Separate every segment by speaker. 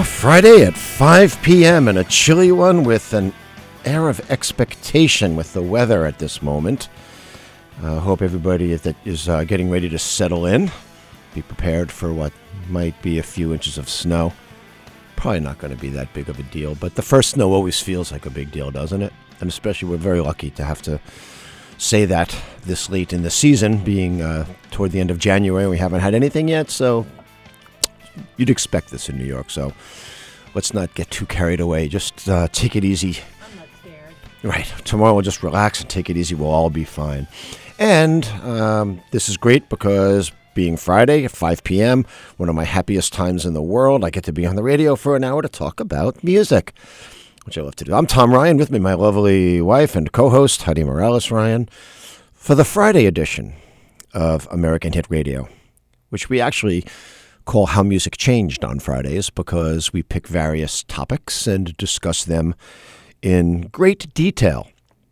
Speaker 1: Friday at 5 p.m. and a chilly one with an air of expectation with the weather at this moment. Hope everybody that is getting ready to settle in. Be prepared for what might be a few inches of snow. Probably not going to be that big of a deal, but the first snow always feels like a big deal, doesn't it? And especially we're very lucky to have to say that this late in the season, being toward the end of January. We haven't had anything yet, so you'd expect this in New York. So let's not get too carried away. Just take it easy.
Speaker 2: I'm not scared.
Speaker 1: Right. Tomorrow we'll just relax and take it easy. We'll all be fine. And this is great because being Friday at 5 p.m., one of my happiest times in the world, I get to be on the radio for an hour to talk about music, which I love to do. I'm Tom Ryan, with me my lovely wife and co-host, Heidi Morales Ryan, for the Friday edition of American Hit Radio, which we actually call How Music Changed on Fridays because we pick various topics and discuss them in great detail.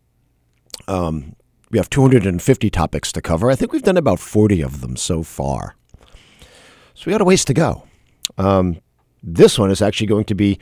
Speaker 1: We have 250 topics to cover. I think we've done about 40 of them so far. So we got a ways to go. This one is actually going to be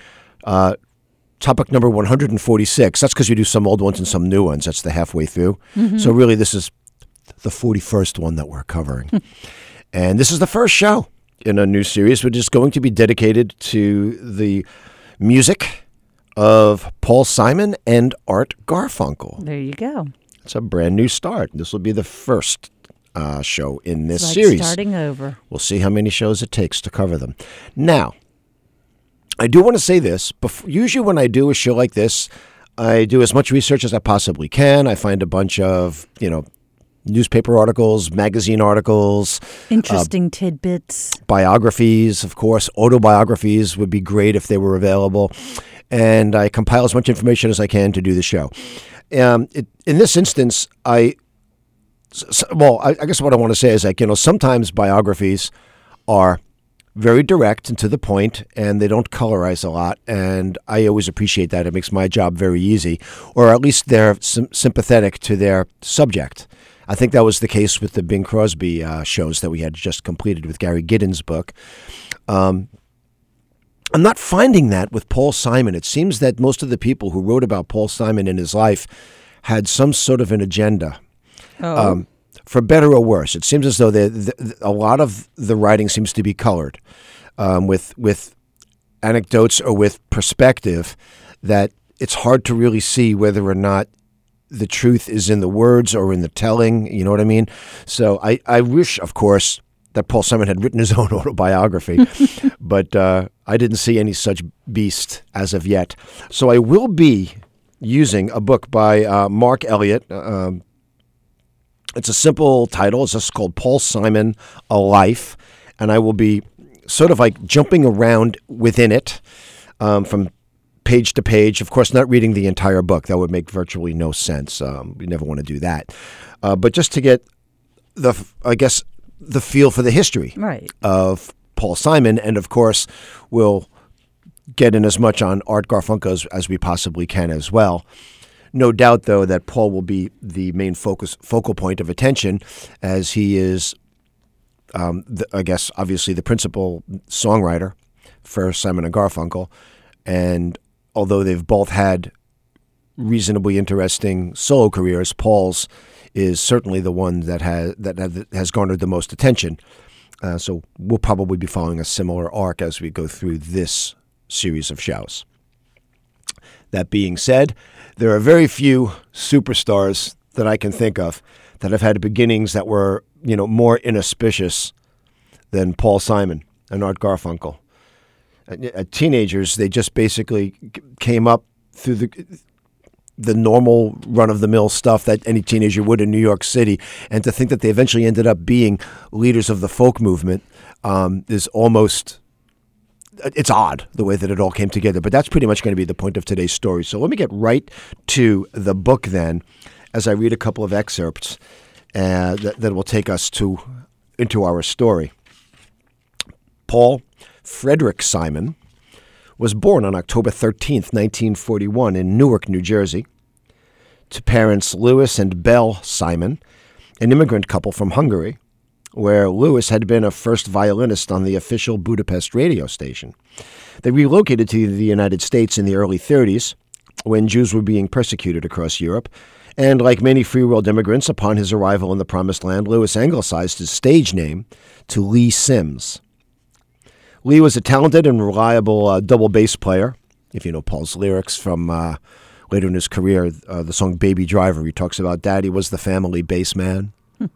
Speaker 1: topic number 146. That's because you do some old ones and some new ones. That's the halfway through. Mm-hmm. So really this is the 41st one that we're covering. And this is the first show in a new series, which is going to be dedicated to the music of Paul Simon and Art Garfunkel.
Speaker 2: There you go.
Speaker 1: It's a brand new start. This will be the first show in this
Speaker 2: it's like
Speaker 1: series.
Speaker 2: Starting over.
Speaker 1: We'll see how many shows it takes to cover them. Now, I do want to say this. Usually when I do a show like this, I do as much research as I possibly can. I find a bunch of, newspaper articles, magazine articles.
Speaker 2: Interesting tidbits.
Speaker 1: Biographies, of course. Autobiographies would be great if they were available. And I compile as much information as I can to do the show. In this instance, I guess what I want to say is sometimes biographies are very direct and to the point, and they don't colorize a lot, and I always appreciate that. It makes my job very easy, or at least they're sympathetic to their subject. I think that was the case with the Bing Crosby shows that we had just completed with Gary Giddens' book. I'm not finding that with Paul Simon. It seems that most of the people who wrote about Paul Simon in his life had some sort of an agenda, for better or worse. It seems as though a lot of the writing seems to be colored with anecdotes or with perspective that it's hard to really see whether or not the truth is in the words or in the telling. You know what I mean? So I wish, of course, that Paul Simon had written his own autobiography, but I didn't see any such beast as of yet. So I will be using a book by Mark Elliott. It's a simple title. It's just called Paul Simon, A Life, and I will be sort of like jumping around within it from page to page. Of course, not reading the entire book. That would make virtually no sense. We never want to do that. But just to get the feel for the history of Paul Simon. And, of course, we'll get in as much on Art Garfunkel as we possibly can as well. No doubt, though, that Paul will be the main focal point of attention as he is, obviously the principal songwriter for Simon and Garfunkel. And although they've both had reasonably interesting solo careers, Paul's is certainly the one that has garnered the most attention. So we'll probably be following a similar arc as we go through this series of shows. That being said, there are very few superstars that I can think of that have had beginnings that were, more inauspicious than Paul Simon and Art Garfunkel. Teenagers, they just basically came up through the normal run-of-the-mill stuff that any teenager would in New York City, and to think that they eventually ended up being leaders of the folk movement is almost, it's odd the way that it all came together. But that's pretty much going to be the point of today's story. So let me get right to the book then, as I read a couple of excerpts that will take us into our story. Paul Frederick Simon was born on October 13th, 1941 in Newark, New Jersey, to parents Louis and Belle Simon, an immigrant couple from Hungary, where Louis had been a first violinist on the official Budapest radio station. They relocated to the United States in the early 30s, when Jews were being persecuted across Europe, and like many free world immigrants, upon his arrival in the Promised Land, Louis anglicized his stage name to Lee Sims. Lee was a talented and reliable double bass player. If you know Paul's lyrics from later in his career, the song Baby Driver, he talks about Daddy was the family bass man.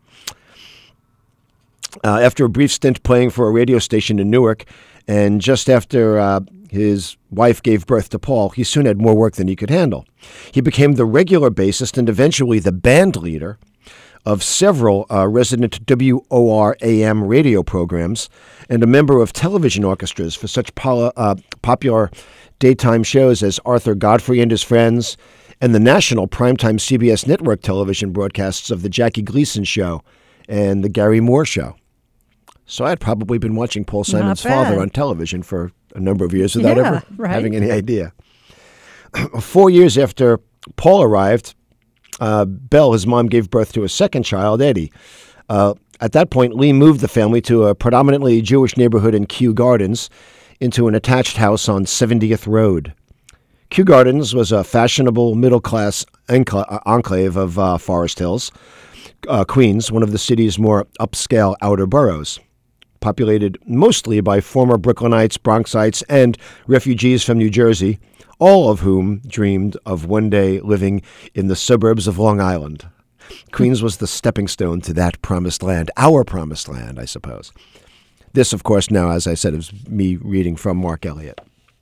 Speaker 1: After a brief stint playing for a radio station in Newark, and just after his wife gave birth to Paul, he soon had more work than he could handle. He became the regular bassist and eventually the band leader of several resident WOR-AM radio programs and a member of television orchestras for such popular daytime shows as Arthur Godfrey and His Friends and the national primetime CBS network television broadcasts of The Jackie Gleason Show and The Gary Moore Show. So I had probably been watching Paul Simon's father on television for a number of years without ever having any idea. 4 years after Paul arrived, Belle, his mom, gave birth to a second child, Eddie. At that point, Lee moved the family to a predominantly Jewish neighborhood in Kew Gardens into an attached house on 70th Road. Kew Gardens was a fashionable middle-class enclave of Forest Hills, Queens, one of the city's more upscale outer boroughs, populated mostly by former Brooklynites, Bronxites, and refugees from New Jersey, all of whom dreamed of one day living in the suburbs of Long Island. Queens was the stepping stone to that promised land, our promised land, I suppose. This, of course, now, as I said, is me reading from Mark Elliott,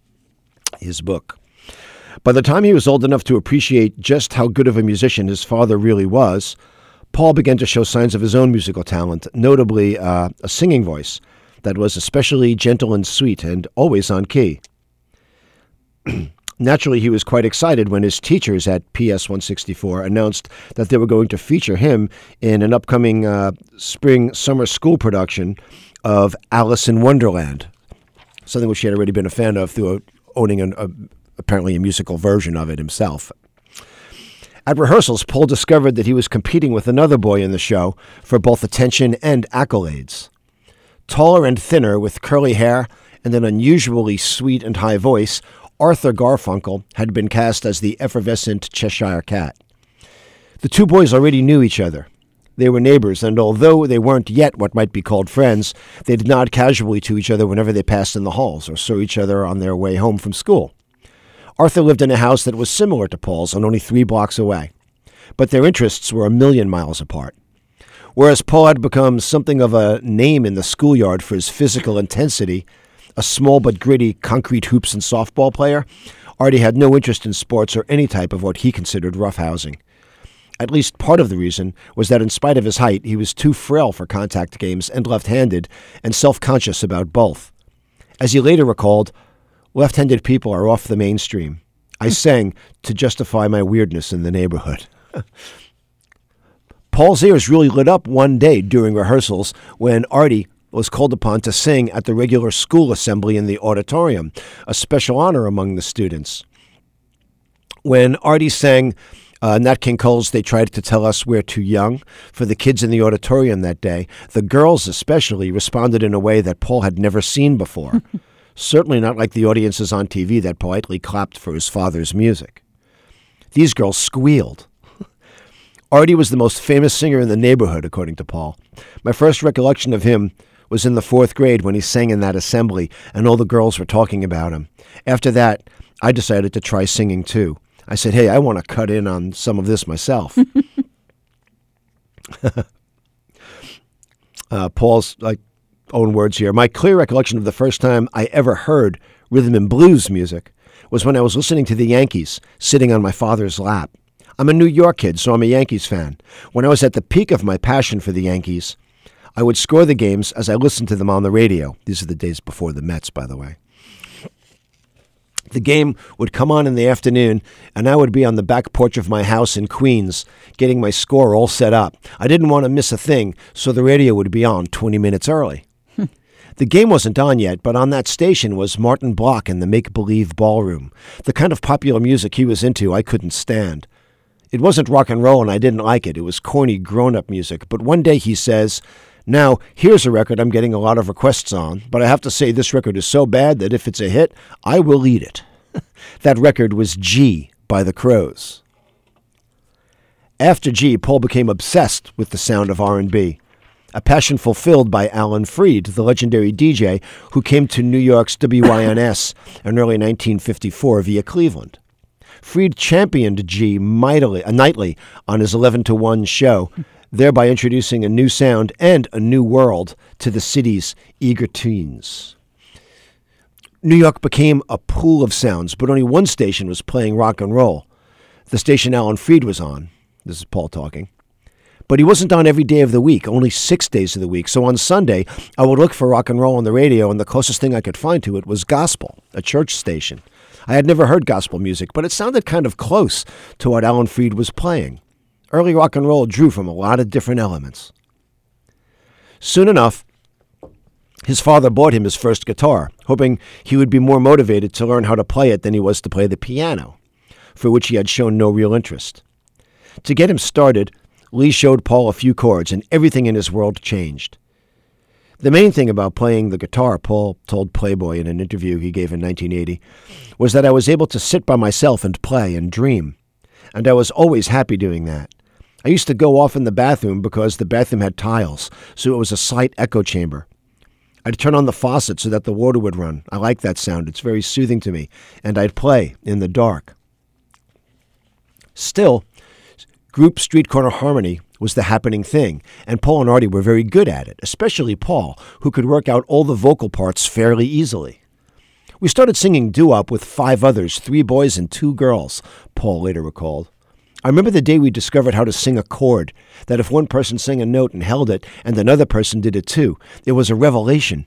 Speaker 1: his book. By the time he was old enough to appreciate just how good of a musician his father really was, Paul began to show signs of his own musical talent, notably a singing voice that was especially gentle and sweet and always on key. Naturally, he was quite excited when his teachers at PS 164 announced that they were going to feature him in an upcoming spring-summer school production of Alice in Wonderland, something which he had already been a fan of through owning apparently a musical version of it himself. At rehearsals, Paul discovered that he was competing with another boy in the show for both attention and accolades. Taller and thinner, with curly hair and an unusually sweet and high voice, Arthur Garfunkel had been cast as the effervescent Cheshire Cat. The two boys already knew each other. They were neighbors, and although they weren't yet what might be called friends, they did nod casually to each other whenever they passed in the halls or saw each other on their way home from school. Arthur lived in a house that was similar to Paul's and only 3 blocks away, but their interests were a million miles apart. Whereas Paul had become something of a name in the schoolyard for his physical intensity, a small but gritty concrete hoops and softball player, Artie had no interest in sports or any type of what he considered roughhousing. At least part of the reason was that in spite of his height, he was too frail for contact games and left-handed, and self-conscious about both. As he later recalled, left-handed people are off the mainstream. I sang to justify my weirdness in the neighborhood. Paul's ears really lit up one day during rehearsals when Artie was called upon to sing at the regular school assembly in the auditorium, a special honor among the students. When Artie sang Nat King Cole's They Tried to Tell Us We're Too Young for the kids in the auditorium that day, the girls especially responded in a way that Paul had never seen before. Certainly not like the audiences on TV that politely clapped for his father's music. These girls squealed. Artie was the most famous singer in the neighborhood, according to Paul. My first recollection of him was in the 4th grade when he sang in that assembly, and all the girls were talking about him. After that, I decided to try singing too. I said, hey, I want to cut in on some of this myself. Paul's own words here. My clear recollection of the first time I ever heard rhythm and blues music was when I was listening to the Yankees, sitting on my father's lap. I'm a New York kid, so I'm a Yankees fan. When I was at the peak of my passion for the Yankees, I would score the games as I listened to them on the radio. These are the days before the Mets, by the way. The game would come on in the afternoon, and I would be on the back porch of my house in Queens, getting my score all set up. I didn't want to miss a thing, so the radio would be on 20 minutes early. The game wasn't on yet, but on that station was Martin Block in the Make-Believe Ballroom. The kind of popular music he was into, I couldn't stand. It wasn't rock and roll, and I didn't like it. It was corny, grown-up music. But one day he says, Now, here's a record I'm getting a lot of requests on, but I have to say this record is so bad that if it's a hit, I will eat it. That record was G by the Crows. After G, Paul became obsessed with the sound of R&B, a passion fulfilled by Alan Freed, the legendary DJ who came to New York's WYNS in early 1954 via Cleveland. Freed championed G nightly on his 11 to 1 show, thereby introducing a new sound and a new world to the city's eager teens. New York became a pool of sounds, but only one station was playing rock and roll, the station Alan Freed was on. This is Paul talking. But he wasn't on every day of the week, only 6 days of the week. So on Sunday, I would look for rock and roll on the radio, and the closest thing I could find to it was gospel, a church station. I had never heard gospel music, but it sounded kind of close to what Alan Freed was playing. Early rock and roll drew from a lot of different elements. Soon enough, his father bought him his first guitar, hoping he would be more motivated to learn how to play it than he was to play the piano, for which he had shown no real interest. To get him started, Lee showed Paul a few chords, and everything in his world changed. The main thing about playing the guitar, Paul told Playboy in an interview he gave in 1980, was that I was able to sit by myself and play and dream, and I was always happy doing that. I used to go off in the bathroom because the bathroom had tiles, so it was a slight echo chamber. I'd turn on the faucet so that the water would run. I like that sound. It's very soothing to me, and I'd play in the dark. Still, group street corner harmony was the happening thing, and Paul and Artie were very good at it, especially Paul, who could work out all the vocal parts fairly easily. We started singing doo-wop with 5 others, 3 boys and 2 girls, Paul later recalled. I remember the day we discovered how to sing a chord, that if one person sang a note and held it, and another person did it too, it was a revelation.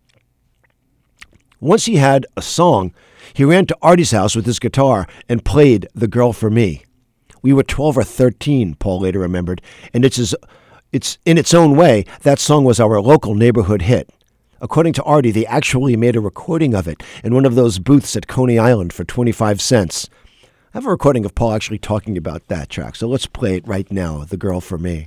Speaker 1: Once he had a song, he ran to Artie's house with his guitar and played The Girl for Me. We were 12 or 13, Paul later remembered, and it's in its own way, that song was our local neighborhood hit. According to Artie, they actually made a recording of it in one of those booths at Coney Island for 25 cents. I have a recording of Paul actually talking about that track, so let's play it right now, The Girl for Me.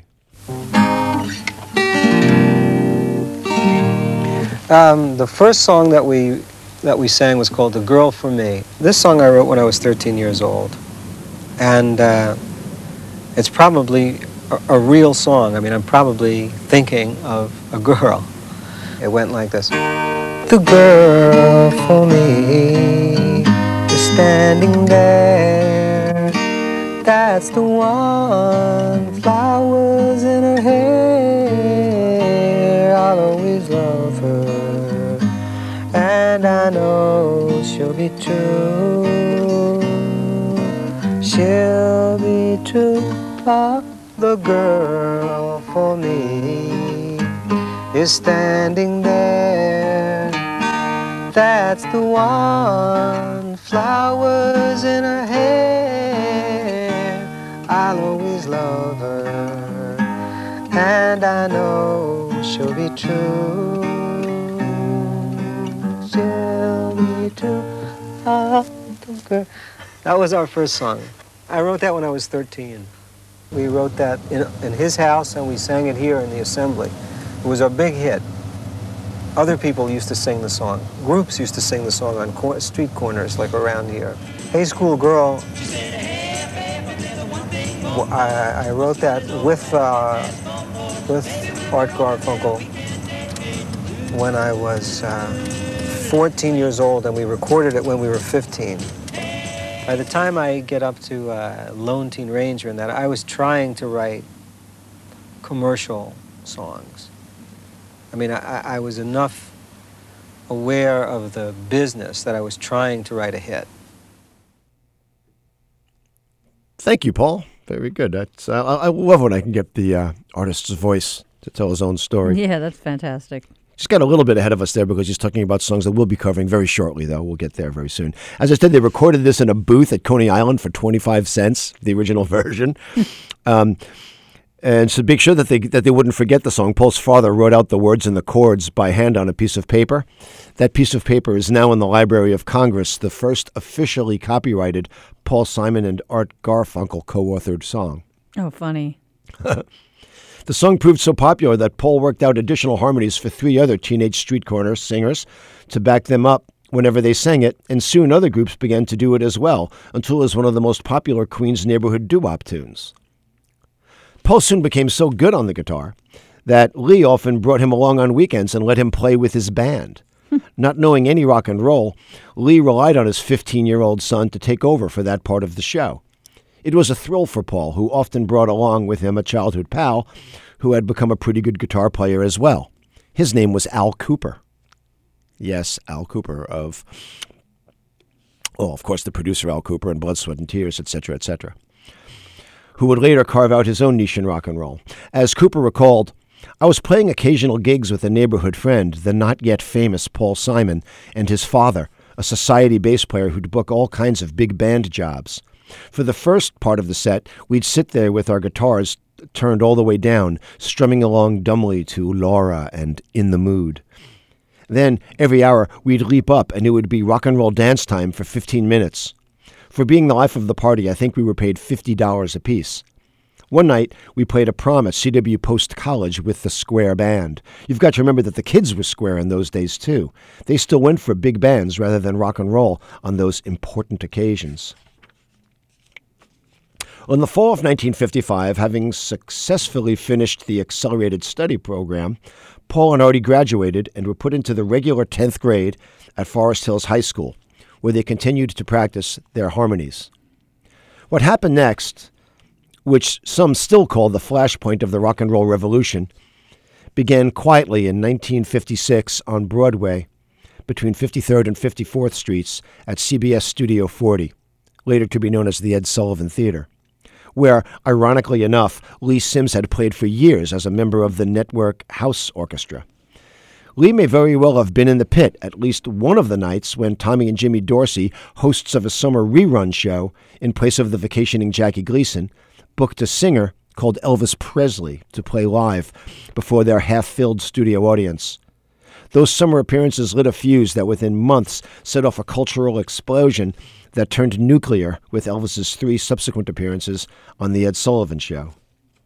Speaker 3: The first song that we sang was called The Girl for Me. This song I wrote when I was 13 years old. And it's probably a real song. I mean, I'm probably thinking of a girl. It went like this. The girl for me is standing there. That's the one. Flowers in her hair. I'll always love her. And I know she'll be true. She'll be true. The girl for me is standing there. That's the one. Flowers in her hair. I'll always love her. And I know she'll be true. She'll be true. The girl. That was our first song. I wrote that when I was 13. We wrote that in his house, and we sang it here in the assembly. It was a big hit. Other people used to sing the song. Groups used to sing the song on street corners, like around here. Hey School Girl, I wrote that with Art Garfunkel when I was 14 years old, and we recorded it when we were 15. By the time I get up to Lone Teen Ranger and that, I was trying to write commercial songs. I mean, I was enough aware of the business that I was trying to write a hit.
Speaker 1: Thank you, Paul. Very good. That's I love when I can get the artist's voice to tell his own story.
Speaker 2: Yeah, that's fantastic.
Speaker 1: Just got a little bit ahead of us there because he's talking about songs that we'll be covering very shortly, though. We'll get there very soon. As I said, they recorded this in a booth at Coney Island for 25 cents, the original version. And to make sure that they wouldn't forget the song, Paul's father wrote out the words and the chords by hand on a piece of paper. That piece of paper is now in the Library of Congress, the first officially copyrighted Paul Simon and Art Garfunkel co-authored song.
Speaker 2: Oh, funny.
Speaker 1: The song proved so popular that Paul worked out additional harmonies for 3 other teenage street corner singers to back them up whenever they sang it, and soon other groups began to do it as well, until it was one of the most popular Queens neighborhood doo-wop tunes. Paul soon became so good on the guitar that Lee often brought him along on weekends and let him play with his band. Not knowing any rock and roll, Lee relied on his 15-year-old son to take over for that part of the show. It was a thrill for Paul, who often brought along with him a childhood pal who had become a pretty good guitar player as well. His name was Al Cooper. Yes, Al Cooper of course, the producer Al Cooper and Blood, Sweat, and Tears, etc., etc., who would later carve out his own niche in rock and roll. As Cooper recalled, I was playing occasional gigs with a neighborhood friend, the not-yet-famous Paul Simon, and his father, a society bass player who'd book all kinds of big band jobs. For the first part of the set, we'd sit there with our guitars turned all the way down, strumming along dumbly to Laura and In the Mood. Then, every hour, we'd leap up, and it would be rock and roll dance time for 15 minutes. For being the life of the party, I think we were paid $50 apiece. One night, we played a prom at CW Post College with the Square Band. You've got to remember that the kids were square in those days, too. They still went for big bands rather than rock and roll on those important occasions. In the fall of 1955, having successfully finished the accelerated study program, Paul and Artie graduated and were put into the regular 10th grade at Forest Hills High School, where they continued to practice their harmonies. What happened next, which some still call the flashpoint of the rock and roll revolution, began quietly in 1956 on Broadway between 53rd and 54th Streets at CBS Studio 40, later to be known as the Ed Sullivan Theater, where, ironically enough, Lee Sims had played for years as a member of the network House Orchestra. Lee may very well have been in the pit at least one of the nights when Tommy and Jimmy Dorsey, hosts of a summer rerun show, in place of the vacationing Jackie Gleason, booked a singer called Elvis Presley to play live before their half-filled studio audience. Those summer appearances lit a fuse that within months set off a cultural explosion that turned nuclear with Elvis's 3 subsequent appearances on The Ed Sullivan Show.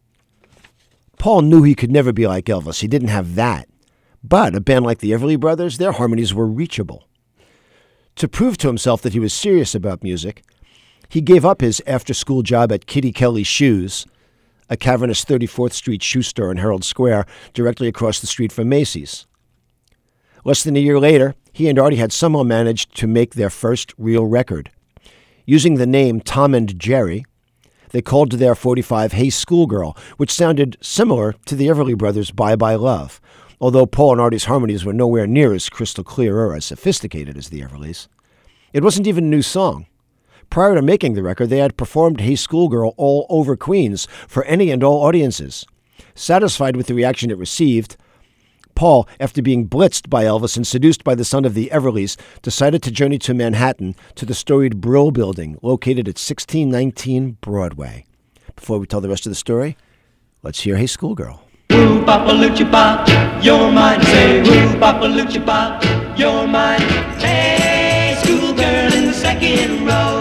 Speaker 1: Paul knew he could never be like Elvis. He didn't have that. But a band like the Everly Brothers, their harmonies were reachable. To prove to himself that he was serious about music, he gave up his after-school job at Kitty Kelly's Shoes, a cavernous 34th Street shoe store in Herald Square, directly across the street from Macy's. Less than a year later, he and Artie had somehow managed to make their first real record. Using the name Tom and Jerry, they called their 45 Hey Schoolgirl, which sounded similar to the Everly Brothers' Bye Bye Love, although Paul and Artie's harmonies were nowhere near as crystal clear or as sophisticated as the Everlys. It wasn't even a new song. Prior to making the record, they had performed Hey Schoolgirl all over Queens for any and all audiences. Satisfied with the reaction it received, Paul, after being blitzed by Elvis and seduced by the son of the Everlys, decided to journey to Manhattan to the storied Brill Building, located at 1619 Broadway. Before we tell the rest of the story, let's hear Hey Schoolgirl.
Speaker 4: Woo, Papa Lucha Pop, you're mine. Say, woo, Papa Lucha Pop, you're mine. Hey, schoolgirl in the second row.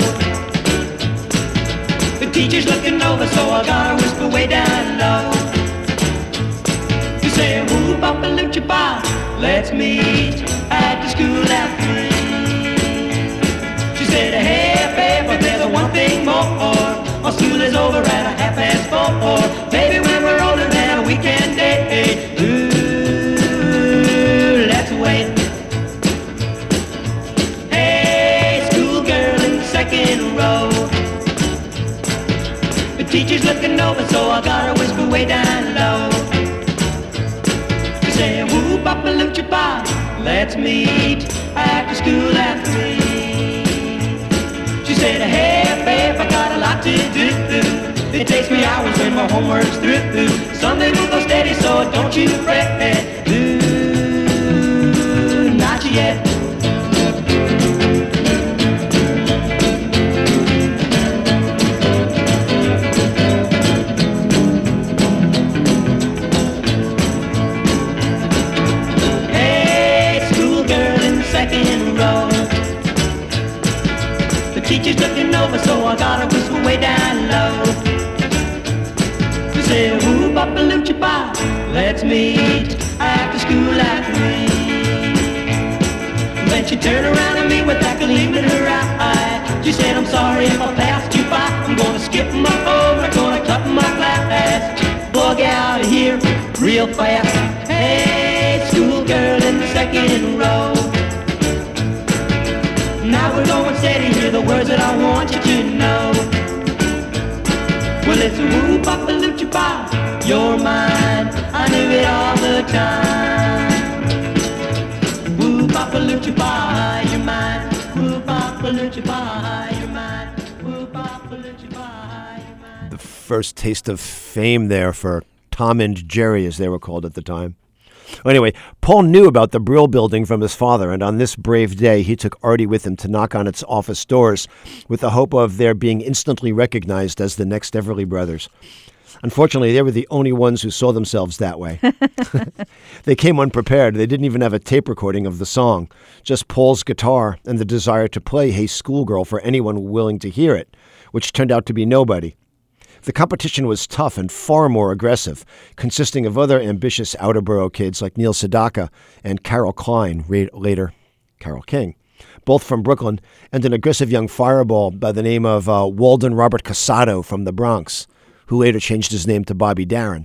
Speaker 4: The teacher's looking over, so I gotta whisper way down low. You say, woo, Papa Lucha Pop, let's meet at the school after 3. She said, hey, babe, but there's one thing more. Our school is over at 4:30. Baby, when we're older than a weekend day, ooh, let's wait. Hey, schoolgirl in the second row. The teacher's looking over, so I gotta whisper way down low. You say, woo, Papa Lucha Pop, let's meet after school after 3. She said, hey, babe, I got a lot to do. It takes me hours when my homework's through. Someday we'll go steady, so don't you fret. Ooh, not yet. Hey, schoolgirl in the second row. The teacher's looking over, so I gotta whisper way down low. Say, woo, Papa Lucha Pop, let's meet after school after me. Then she turned around at me with that gleam in her eye. She said, I'm sorry if I passed you by. I'm gonna skip my over, gonna cut my class. Bug out of here real fast. Hey, schoolgirl in the second row. Now we're going steady, hear the words that I want you to know. Well, it's a whoop-a-loo-cha-ba, you're mine. I knew it all the time. Whoop-a-loo-cha-ba, you're mine. Whoop-a-loo-cha-ba, you're mine. Whoop-a-loo-cha-ba, you're mine.
Speaker 1: The first taste of fame there for Tom and Jerry, as they were called at the time. Anyway, Paul knew about the Brill Building from his father, and on this brave day, he took Artie with him to knock on its office doors with the hope of their being instantly recognized as the next Everly Brothers. Unfortunately, they were the only ones who saw themselves that way. They came unprepared. They didn't even have a tape recording of the song, just Paul's guitar and the desire to play Hey Schoolgirl for anyone willing to hear it, which turned out to be nobody. The competition was tough and far more aggressive, consisting of other ambitious outerborough kids like Neil Sedaka and Carol Klein, later Carol King, both from Brooklyn, and an aggressive young fireball by the name of Walden Robert Casado from the Bronx, who later changed his name to Bobby Darin.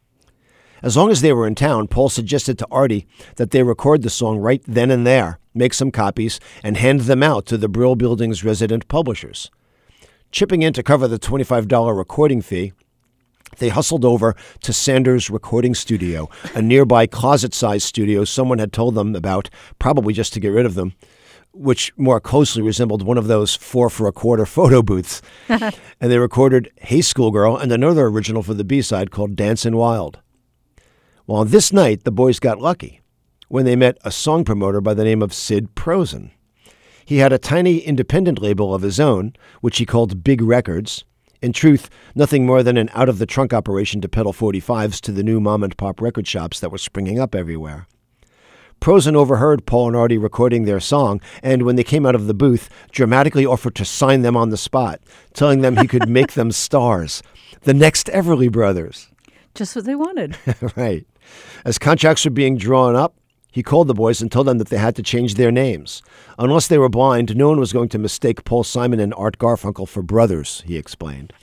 Speaker 1: As long as they were in town, Paul suggested to Artie that they record the song right then and there, make some copies, and hand them out to the Brill Building's resident publishers. Chipping in to cover the $25 recording fee, they hustled over to Sanders Recording Studio, a nearby closet-sized studio someone had told them about, probably just to get rid of them, which more closely resembled one of those 4 for a quarter photo booths. And they recorded Hey Schoolgirl and another original for the B-side called Dancin' Wild. Well, on this night, the boys got lucky when they met a song promoter by the name of Sid Prosen. He had a tiny independent label of his own, which he called Big Records. In truth, nothing more than an out-of-the-trunk operation to peddle 45s to the new mom-and-pop record shops that were springing up everywhere. Prosen overheard Paul and Artie recording their song, and when they came out of the booth, dramatically offered to sign them on the spot, telling them he could make them stars, the next Everly Brothers.
Speaker 2: Just what they wanted.
Speaker 1: Right. As contracts were being drawn up, he called the boys and told them that they had to change their names. Unless they were blind, no one was going to mistake Paul Simon and Art Garfunkel for brothers, he explained.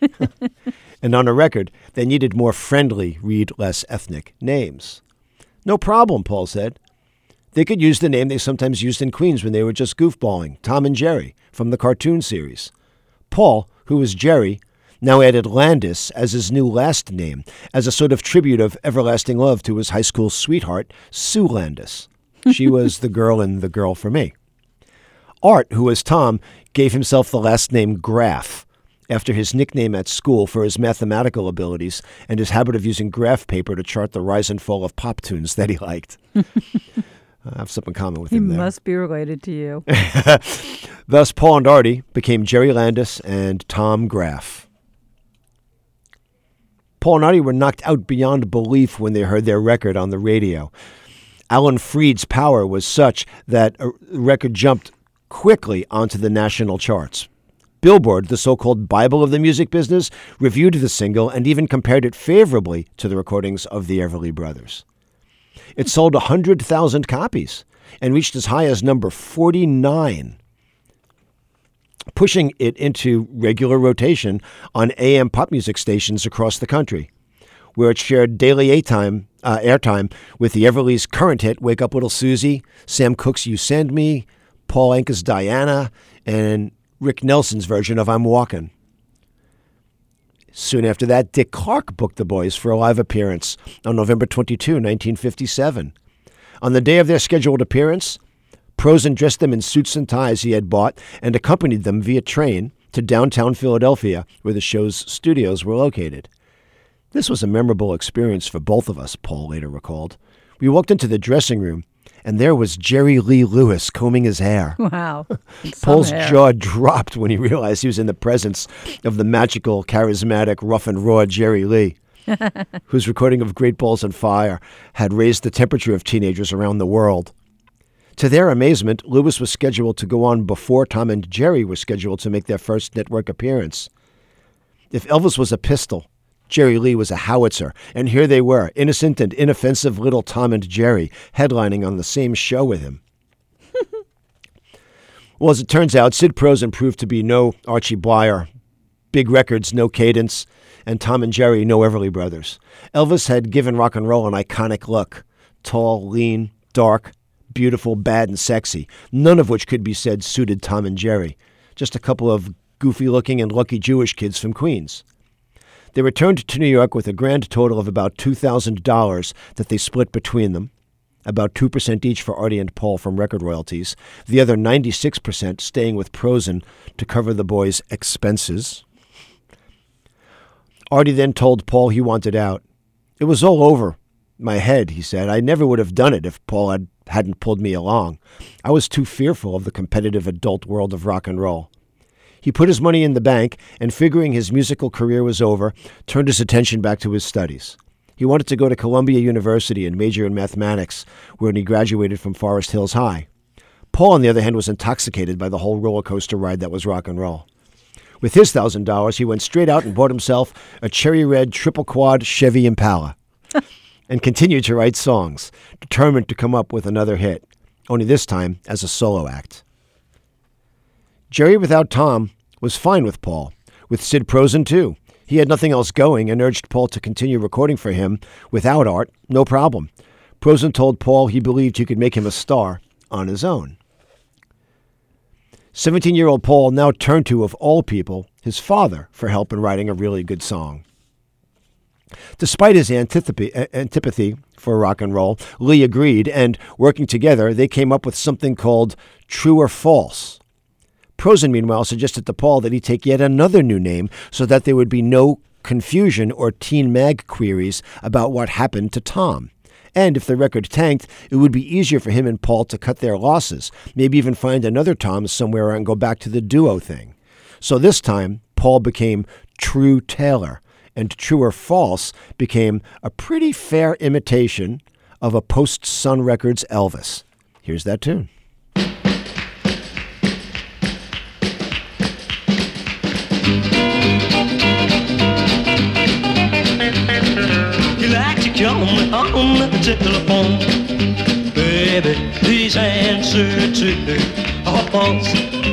Speaker 1: And on a record, they needed more friendly, read less ethnic names. No problem, Paul said. They could use the name they sometimes used in Queens when they were just goofballing, Tom and Jerry, from the cartoon series. Paul, who was Jerry, now added Landis as his new last name, as a sort of tribute of everlasting love to his high school sweetheart, Sue Landis. She was the girl in The Girl for Me. Art, who was Tom, gave himself the last name Graf, after his nickname at school for his mathematical abilities and his habit of using graph paper to chart the rise and fall of pop tunes that he liked. I have something in common with him there.
Speaker 2: He must be related to you.
Speaker 1: Thus, Paul and Artie became Jerry Landis and Tom Graf. Paul and Artie were knocked out beyond belief when they heard their record on the radio. Alan Freed's power was such that a record jumped quickly onto the national charts. Billboard, the so-called Bible of the music business, reviewed the single and even compared it favorably to the recordings of the Everly Brothers. It sold 100,000 copies and reached as high as number 49, pushing it into regular rotation on AM pop music stations across the country, where it shared daily airtime with the Everly's current hit, Wake Up Little Susie, Sam Cooke's You Send Me, Paul Anka's Diana, and Rick Nelson's version of I'm Walkin'. Soon after that, Dick Clark booked the boys for a live appearance on November 22, 1957. On the day of their scheduled appearance, Prosen dressed them in suits and ties he had bought and accompanied them via train to downtown Philadelphia, where the show's studios were located. This was a memorable experience for both of us, Paul later recalled. We walked into the dressing room, and there was Jerry Lee Lewis combing his hair.
Speaker 2: Wow.
Speaker 1: Paul's jaw dropped when he realized he was in the presence of the magical, charismatic, rough and raw Jerry Lee, whose recording of Great Balls on Fire had raised the temperature of teenagers around the world. To their amazement, Lewis was scheduled to go on before Tom and Jerry were scheduled to make their first network appearance. If Elvis was a pistol, Jerry Lee was a howitzer, and here they were, innocent and inoffensive little Tom and Jerry, headlining on the same show with him. Well, as it turns out, Sid Prosen proved to be no Archie Blyer. Big records, no Cadence, and Tom and Jerry, no Everly Brothers. Elvis had given rock and roll an iconic look. Tall, lean, dark, beautiful, bad, and sexy, none of which could be said suited Tom and Jerry. Just a couple of goofy-looking and lucky Jewish kids from Queens. They returned to New York with a grand total of about $2,000 that they split between them, about 2% each for Artie and Paul from record royalties, the other 96% staying with Prosen to cover the boys' expenses. Artie then told Paul he wanted out. It was all over my head, he said. I never would have done it if Paul hadn't pulled me along. I was too fearful of the competitive adult world of rock and roll. He put his money in the bank and, figuring his musical career was over, turned his attention back to his studies. He wanted to go to Columbia University and major in mathematics, where he graduated from Forest Hills High. Paul, on the other hand, was intoxicated by the whole roller coaster ride that was rock and roll. With his $1,000, he went straight out and bought himself a cherry red triple quad Chevy Impala and continued to write songs, determined to come up with another hit, only this time as a solo act. Jerry without Tom was fine with Paul, with Sid Prosen too. He had nothing else going and urged Paul to continue recording for him without Art, no problem. Prosen told Paul he believed he could make him a star on his own. 17-year-old Paul now turned to, of all people, his father for help in writing a really good song. Despite his antipathy for rock and roll, Lee agreed, and working together, they came up with something called True or False. Prosen, meanwhile, suggested to Paul that he take yet another new name so that there would be no confusion or teen mag queries about what happened to Tom. And if the record tanked, it would be easier for him and Paul to cut their losses, maybe even find another Tom somewhere and go back to the duo thing. So this time, Paul became True Taylor, and True or False became a pretty fair imitation of a post-Sun Records Elvis. Here's that tune.
Speaker 4: You like to call me on the telephone, baby, please answer to or false.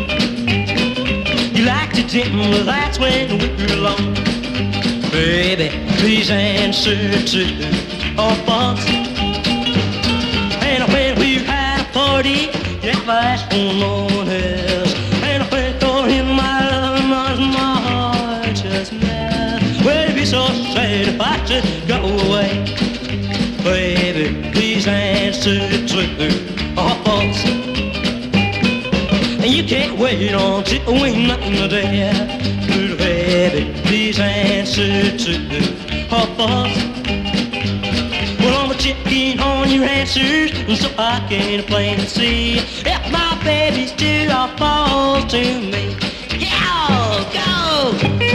Speaker 4: You like to dim the lights when we're alone, baby, please answer to or false. And when we're at a party, you never ask for no one else. And when you're in my love, my heart just melts. Well, it'd be so sad if I should go away, baby, please answer true or false. And you can't wait until we're not there, good baby, please answer true or false. Well, I'm checking on your answers so I can plainly see if my baby's true or false to me. Yeah, go!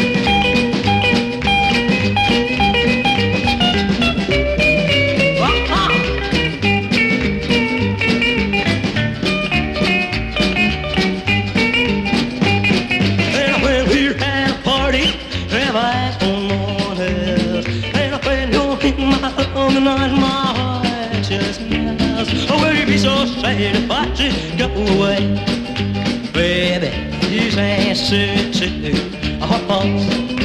Speaker 4: My heart just melts. Oh, will you be so sad if I should go away, baby, please answer to or false.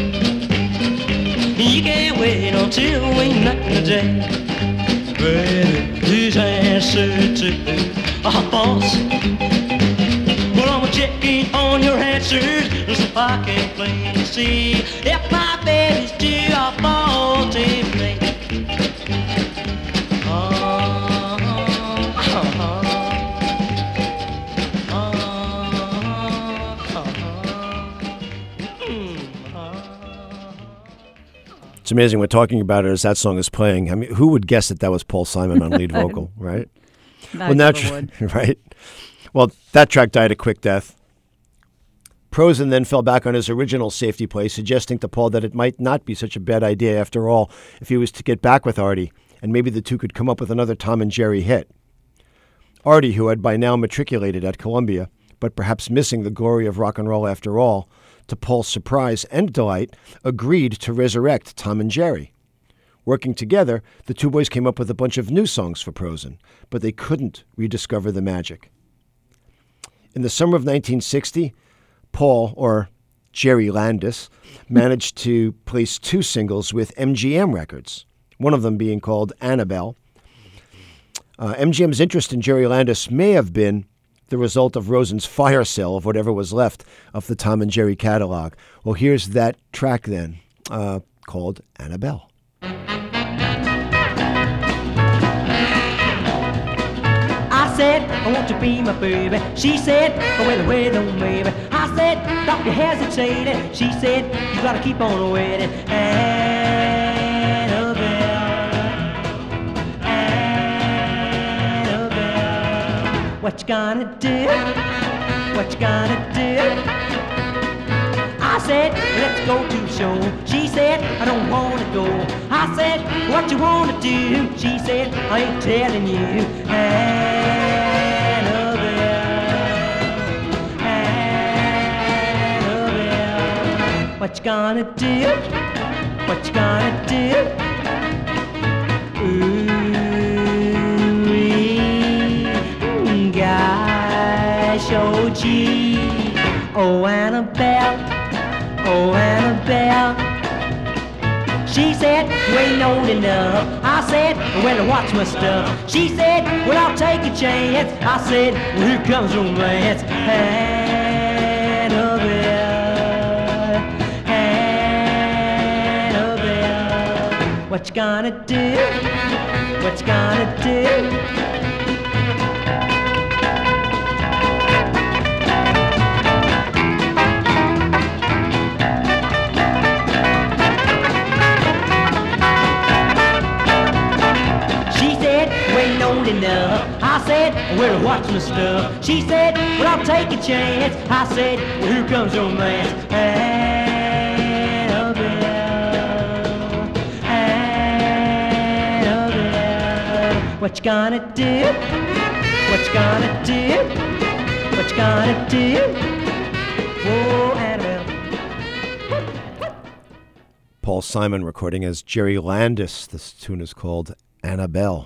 Speaker 4: You can't wait until we're not in the day, baby, please answer to or false. Well, I'm checking on your answers so I can plainly see if my baby's true or false to me.
Speaker 1: It's amazing we're talking about it as that song is playing. I mean, who would guess that was Paul Simon on lead vocal, right?
Speaker 2: I never would.
Speaker 1: Right? Well, that track died a quick death. Prosen then fell back on his original safety play, suggesting to Paul that it might not be such a bad idea after all if he was to get back with Artie, and maybe the two could come up with another Tom and Jerry hit. Artie, who had by now matriculated at Columbia, but perhaps missing the glory of rock and roll after all, to Paul's surprise and delight, agreed to resurrect Tom and Jerry. Working together, the two boys came up with a bunch of new songs for Prosen, but they couldn't rediscover the magic. In the summer of 1960, Paul, or Jerry Landis, managed to place 2 singles with MGM Records, one of them being called Annabelle. MGM's interest in Jerry Landis may have been the result of Rosen's fire sale of whatever was left of the Tom and Jerry catalog. Well, here's that track then, called Annabelle.
Speaker 4: I said, I want to be my baby. She said, well, wait on, baby. I said, stop your hesitating. She said, you gotta keep on waiting. Annabelle, Annabelle, what you gonna do? What you gonna do? I said, let's go to the show. She said, I don't want to go. I said, what you want to do? She said, I ain't telling you. Annabelle, Annabelle, what you gonna do? What you gonna do? Ooh, gosh, oh gee, oh Annabelle. Oh, Annabelle. She said, you ain't old enough. I said, well, watch my stuff. She said, well, I'll take a chance. I said, well, here comes romance. Annabelle, Annabelle, what you gonna do? What you gonna do? Enough. I said, well, watch my stuff. She said, well, I'll take a chance. I said, well, here comes romance. Annabelle, Annabelle, what you gonna do? What you gonna do? What you gonna do? Oh, Annabelle.
Speaker 1: Paul Simon recording as Jerry Landis. This tune is called Annabelle.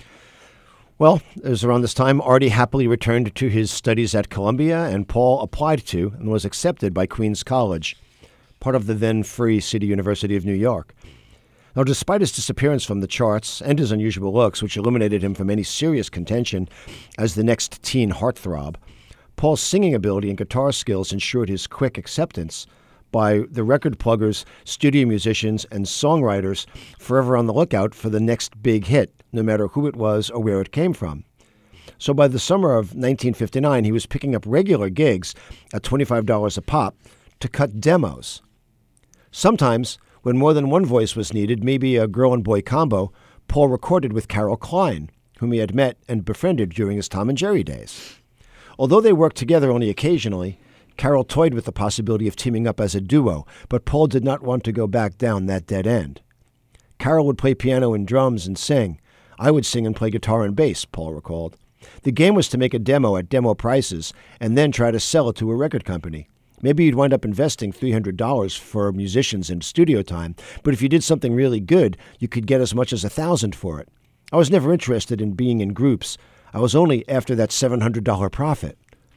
Speaker 1: Well, it was around this time Artie happily returned to his studies at Columbia, and Paul applied to and was accepted by Queens College, part of the then-free City University of New York. Now, despite his disappearance from the charts and his unusual looks, which eliminated him from any serious contention as the next teen heartthrob, Paul's singing ability and guitar skills ensured his quick acceptance by the record pluggers, studio musicians, and songwriters forever on the lookout for the next big hit, no matter who it was or where it came from. So by the summer of 1959, he was picking up regular gigs at $25 a pop to cut demos. Sometimes, when more than one voice was needed, maybe a girl and boy combo, Paul recorded with Carol Klein, whom he had met and befriended during his Tom and Jerry days. Although they worked together only occasionally, Carol toyed with the possibility of teaming up as a duo, but Paul did not want to go back down that dead end. Carol would play piano and drums and sing. I would sing and play guitar and bass, Paul recalled. The game was to make a demo at demo prices and then try to sell it to a record company. Maybe you'd wind up investing $300 for musicians and studio time, but if you did something really good, you could get as much as $1,000 for it. I was never interested in being in groups. I was only after that $700 profit.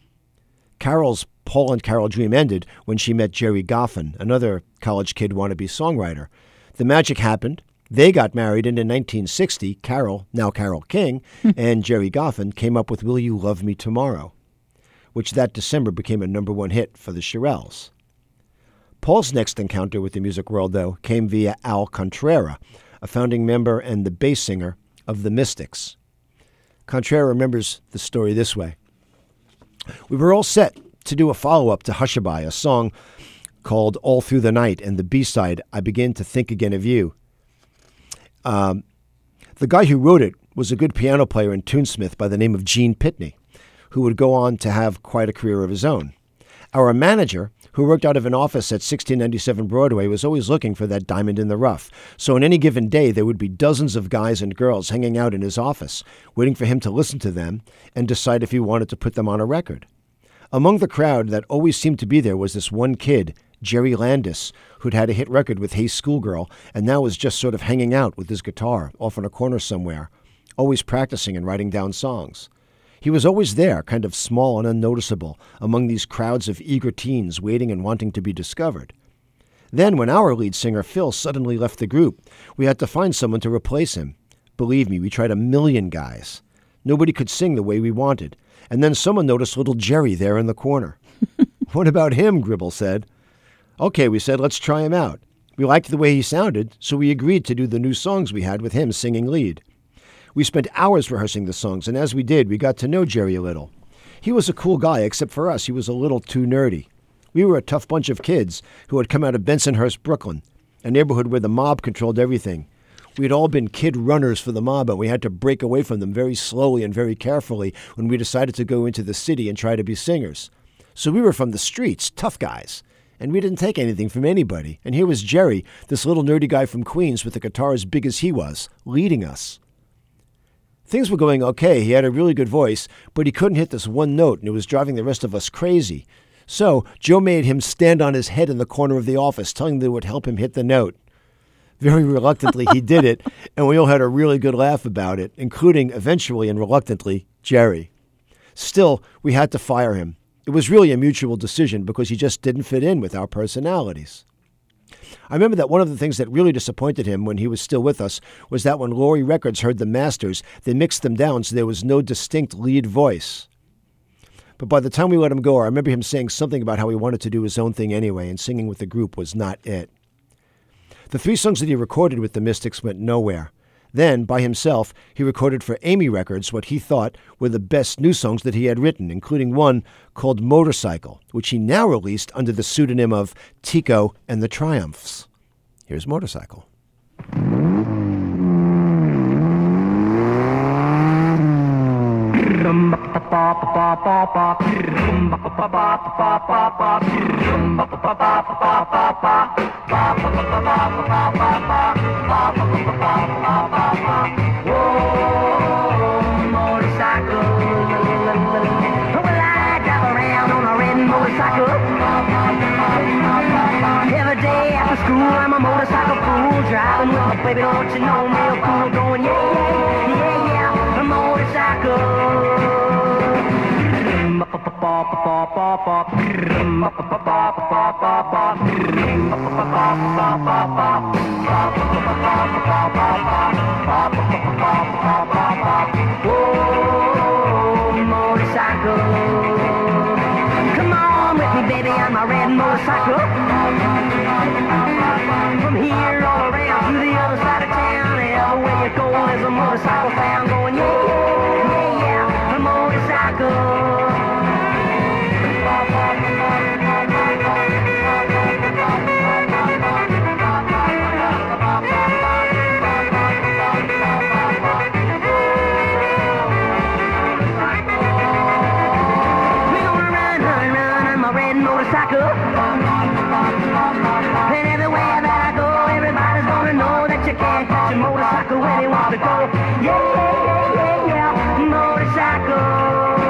Speaker 1: Carol's Paul and Carol dream ended when she met Jerry Goffin, another college kid wannabe songwriter. The magic happened. They got married, and in 1960, Carol, now Carole King, and Jerry Goffin came up with Will You Love Me Tomorrow, which that December became a #1 hit for the Shirelles. Paul's next encounter with the music world, though, came via Al Contrara, a founding member and the bass singer of the Mystics. Contrara remembers the story this way. We were all set to do a follow-up to Hushabye, a song called All Through the Night, and the B-side, I Begin to Think Again of You. The guy who wrote it was a good piano player and tunesmith by the name of Gene Pitney, who would go on to have quite a career of his own. Our manager, who worked out of an office at 1697 Broadway, was always looking for that diamond in the rough. So on any given day, there would be dozens of guys and girls hanging out in his office, waiting for him to listen to them and decide if he wanted to put them on a record. Among the crowd that always seemed to be there was this one kid Jerry Landis, who'd had a hit record with Hey Schoolgirl and now was just sort of hanging out with his guitar off in a corner somewhere, always practicing and writing down songs. He was always there, kind of small and unnoticeable, among these crowds of eager teens waiting and wanting to be discovered. Then, when our lead singer, Phil, suddenly left the group, we had to find someone to replace him. Believe me, we tried 1,000,000 guys. Nobody could sing the way we wanted. And then someone noticed little Jerry there in the corner. What about him? Gribble said. Okay, we said, let's try him out. We liked the way he sounded, so we agreed to do the new songs we had with him singing lead. We spent hours rehearsing the songs, and as we did, we got to know Jerry a little. He was a cool guy, except for us, he was a little too nerdy. We were a tough bunch of kids who had come out of Bensonhurst, Brooklyn, a neighborhood where the mob controlled everything. We had all been kid runners for the mob, and we had to break away from them very slowly and very carefully when we decided to go into the city and try to be singers. So we were from the streets, tough guys, and we didn't take anything from anybody. And here was Jerry, this little nerdy guy from Queens with a guitar as big as he was, leading us. Things were going okay. He had a really good voice, but he couldn't hit this one note, and it was driving the rest of us crazy. So Joe made him stand on his head in the corner of the office, telling that it would help him hit the note. Very reluctantly, he did it, and we all had a really good laugh about it, including, eventually and reluctantly, Jerry. Still, we had to fire him. It was really a mutual decision because he just didn't fit in with our personalities. I remember that one of the things that really disappointed him when he was still with us was that when Laurie Records heard the masters, they mixed them down so there was no distinct lead voice. But by the time we let him go, I remember him saying something about how he wanted to do his own thing anyway, and singing with the group was not it. The 3 songs that he recorded with the Mystics went nowhere. Then, by himself, he recorded for Amy Records what he thought were the best new songs that he had written, including one called Motorcycle, which he now released under the pseudonym of Tico and the Triumphs. Here's Motorcycle.
Speaker 4: Every day after school, I'm a motorcycle fool, driving with my baby, don't you know, real cool, going yeah, yeah, yeah, a motorcycle. Oh, motorcycle. Come on with me, baby, on my red motorcycle. From here all around to the other side of town, everywhere you go, there's a motorcycle found going, yeah, yeah, yeah, a motorcycle. And everywhere that I go, everybody's gonna know that you can't catch a motorcycle where they want to go. Yeah, yeah, yeah, yeah, motorcycle.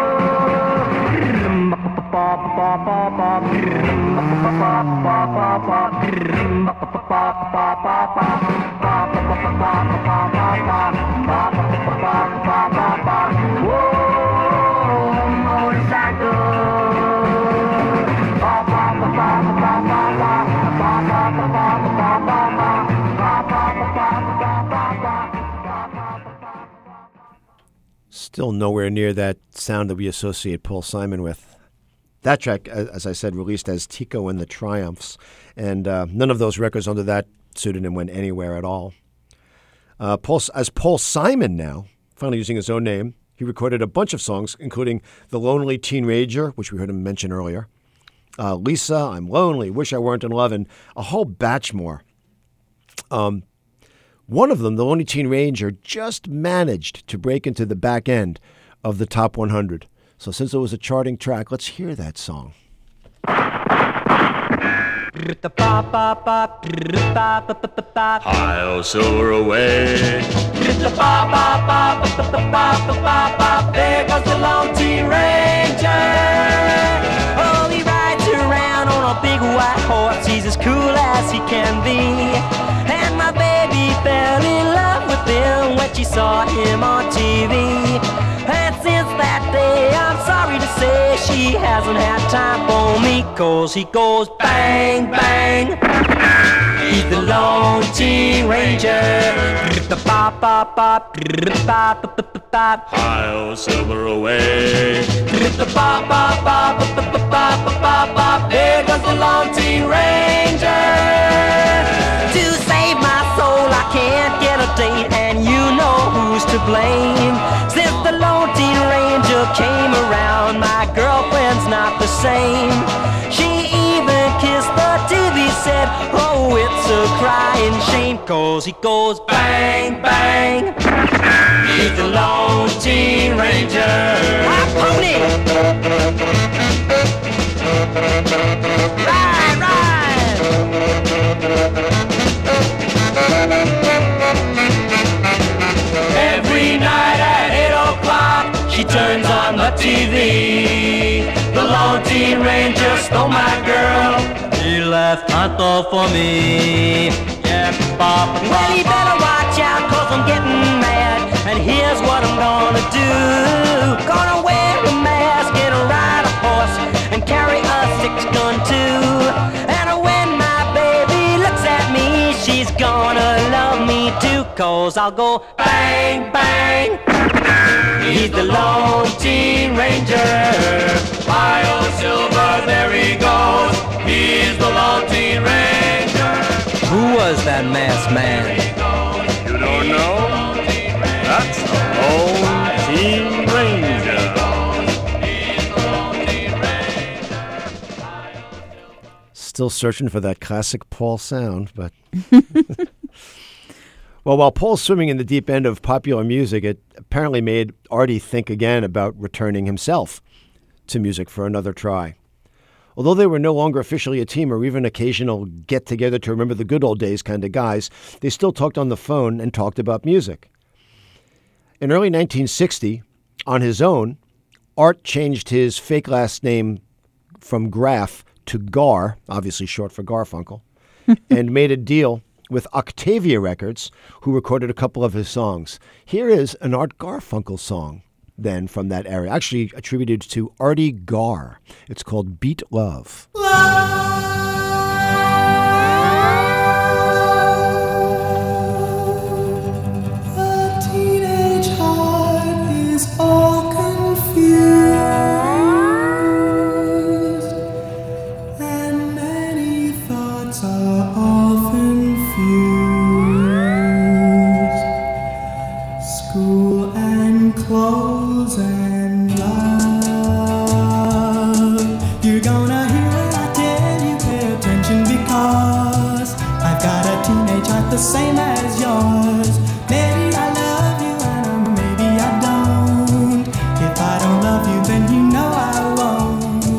Speaker 4: Whoa, motorcycle.
Speaker 1: Still nowhere near that sound that we associate Paul Simon with. That track, as I said, released as Tico and the Triumphs, and none of those records under that pseudonym went anywhere at all. As Paul Simon now, finally using his own name, he recorded a bunch of songs, including The Lonely Teen Ranger, which we heard him mention earlier, Lisa, I'm Lonely, Wish I Weren't in Love, and a whole batch more. One of them, The Lonely Teen Ranger, just managed to break into the back end of the Top 100. So since it was a charting track, let's hear that song.
Speaker 5: I'll soar away. There goes the Lone Teen Ranger. Oh, he rides around on a big white horse.
Speaker 6: she saw him on TV. And since that day, I'm sorry to say, she hasn't had time for me, 'cause he goes bang, bang. He's the Lone Teen Ranger. Bop, bop, bop, bop, bop, bop.
Speaker 5: I'll silver away.
Speaker 6: Bop, bop, bop, bop, bop, bop, bop. There goes the Lone Teen Ranger. To save my soul, I can't get a date, and you know who's to blame. Since the Lone Teen Ranger came around, my girlfriend's not the same. She even kissed the TV set. Oh, it's a crying shame, 'cause he goes bang, bang. He's the Lone Teen Ranger. My pony! Ride, ride! Every night at 8 o'clock, she turns on the TV. The Lone Teen Ranger stole my girl. He left Tonto for me. Yeah, bop, bop. Well, you better watch out, 'cause I'm getting mad. And here's what I'm gonna do. Gonna wear a mask and ride a horse and carry a 6-gun too. And when my baby looks at me, she's gonna love me too, 'cause I'll go bang, bang. He's the Lone Teen Ranger. Bio Silver, there he goes. He's the Lone Teen Ranger. Who was that masked man?
Speaker 5: You don't know? That's the Lone Teen Ranger.
Speaker 1: Still searching for that classic Paul sound, but... Well, while Paul's swimming in the deep end of popular music, it apparently made Artie think again about returning himself to music for another try. Although they were no longer officially a team or even occasional get-together to remember the good old days kind of guys, they still talked on the phone and talked about music. In early 1960, on his own, Art changed his fake last name from Graff to Gar, obviously short for Garfunkel, and made a deal with Octavia Records, who recorded a couple of his songs. Here is an Art Garfunkel song, then, from that era, actually attributed to Artie Gar. It's called Beat Love.
Speaker 7: A teenage heart is all confused, and many thoughts are often fused. School and clothes and love. You're gonna hear what I tell you, pay attention, because I've got a teenage heart the same as yours. Maybe I love you and maybe I don't. If I don't love you, then you know I won't.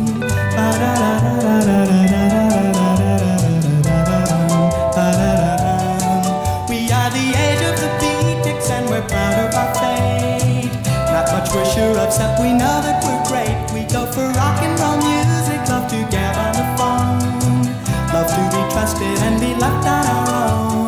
Speaker 7: We are the age of the beatniks and we're proud of our fate. Not much we're sure of, except we know that we're great. We go for rock and roll music, love to get on the phone, love to be trusted and be left on our own.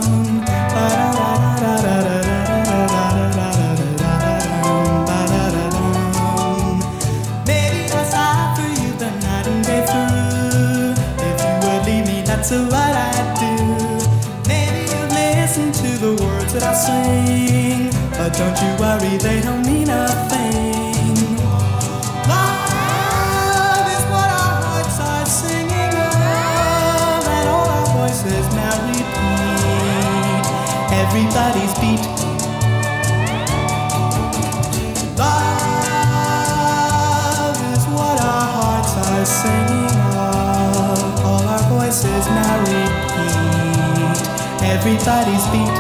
Speaker 7: Maybe I'll sigh for you the night and day through. If you would leave me, that's what I'd do. Maybe you'll listen to the words that I sing, but don't you worry, they don't mean a thing. Love is what our hearts are singing of, and all our voices now repeat everybody's beat. Love is what our hearts are singing of, all our voices now repeat everybody's beat.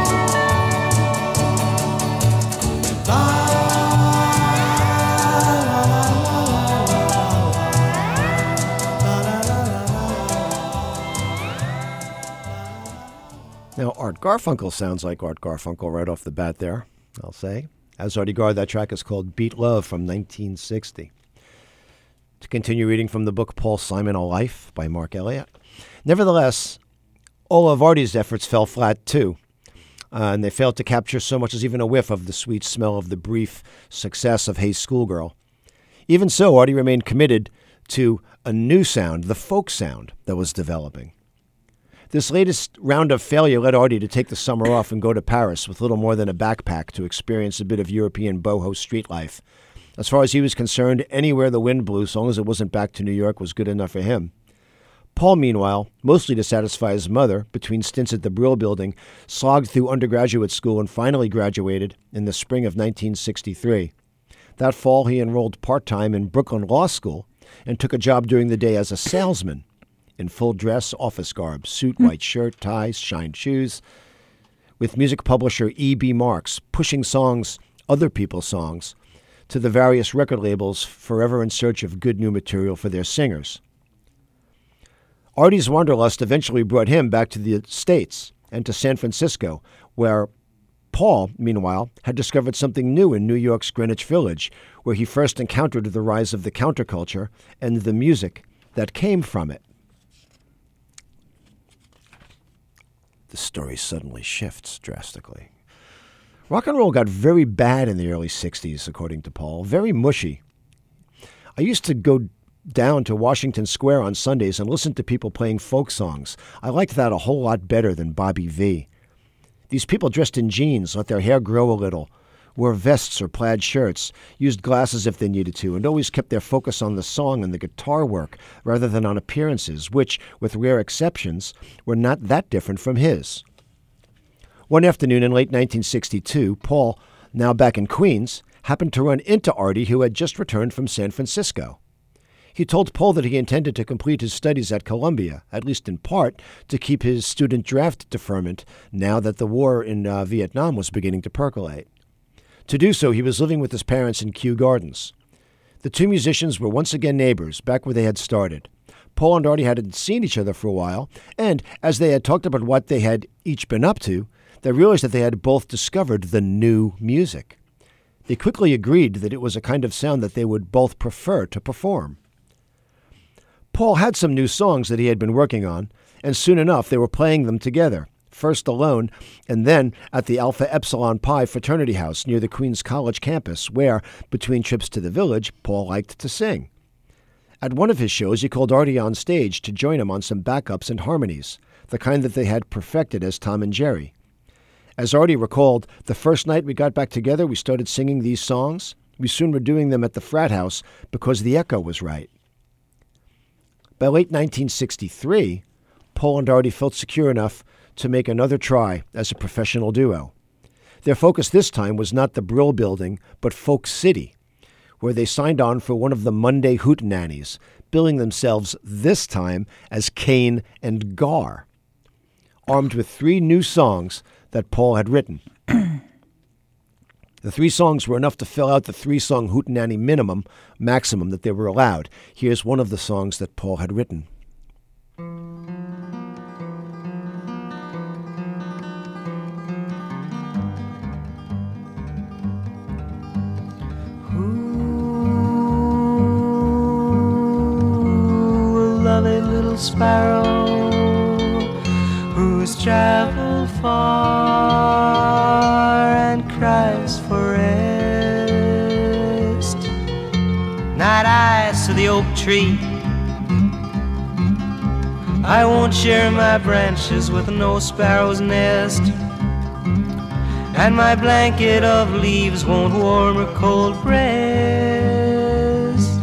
Speaker 1: Now, Art Garfunkel sounds like Art Garfunkel right off the bat there, I'll say. As Artie Gar, that track is called Beat Love from 1960. To continue reading from the book Paul Simon, A Life by Mark Elliott. Nevertheless, all of Artie's efforts fell flat too. and they failed to capture so much as even a whiff of the sweet smell of the brief success of Hey Schoolgirl. Even so, Artie remained committed to a new sound, the folk sound that was developing. This latest round of failure led Artie to take the summer off and go to Paris with little more than a backpack to experience a bit of European boho street life. As far as he was concerned, anywhere the wind blew, so long as it wasn't back to New York, was good enough for him. Paul, meanwhile, mostly to satisfy his mother, between stints at the Brill Building, slogged through undergraduate school and finally graduated in the spring of 1963. That fall, he enrolled part-time in Brooklyn Law School and took a job during the day as a salesman in full dress, office garb, suit, white shirt, ties, shined shoes, with music publisher E.B. Marks, pushing songs, other people's songs, to the various record labels forever in search of good new material for their singers. Artie's wanderlust eventually brought him back to the States and to San Francisco, where Paul, meanwhile, had discovered something new in New York's Greenwich Village, where he first encountered the rise of the counterculture and the music that came from it. The story suddenly shifts drastically. Rock and roll got very bad in the early 60s, according to Paul, very mushy. I used to go down to Washington Square on Sundays and listen to people playing folk songs. I liked that a whole lot better than Bobby V. These people dressed in jeans, let their hair grow a little, wore vests or plaid shirts, used glasses if they needed to, and always kept their focus on the song and the guitar work rather than on appearances, which, with rare exceptions, were not that different from his. One afternoon in late 1962, Paul, now back in Queens, happened to run into Artie, who had just returned from San Francisco. He told Paul that he intended to complete his studies at Columbia, at least in part, to keep his student draft deferment now that the war in Vietnam was beginning to percolate. To do so, he was living with his parents in Kew Gardens. The two musicians were once again neighbors, back where they had started. Paul and Artie hadn't seen each other for a while, and as they had talked about what they had each been up to, they realized that they had both discovered the new music. They quickly agreed that it was a kind of sound that they would both prefer to perform. Paul had some new songs that he had been working on, and soon enough they were playing them together, first alone, and then at the Alpha Epsilon Pi fraternity house near the Queens College campus, where, between trips to the village, Paul liked to sing. At one of his shows, he called Artie on stage to join him on some backups and harmonies, the kind that they had perfected as Tom and Jerry. As Artie recalled, the first night we got back together, we started singing these songs. We soon were doing them at the frat house because the echo was right. By late 1963, Paul and Artie felt secure enough to make another try as a professional duo. Their focus this time was not the Brill Building, but Folk City, where they signed on for one of the Monday Hootenannies, billing themselves this time as Kane and Gar, armed with 3 new songs that Paul had written. The 3 songs were enough to fill out the 3-song Hootenanny maximum that they were allowed. Here's one of the songs that Paul had written.
Speaker 6: Ooh, a lovely little sparrow who's traveled far and cries for rest. Night eyes to the oak tree, I won't share my branches with no sparrow's nest, and my blanket of leaves won't warm her cold breast.